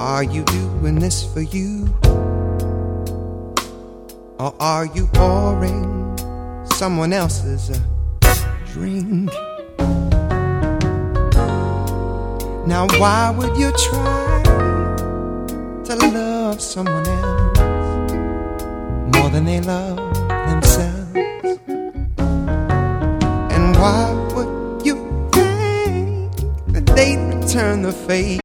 Are you doing this for you? Or are you pouring someone else's drink? Now why would you try to love someone else more than they love themselves? And why would you think that they'd return the favor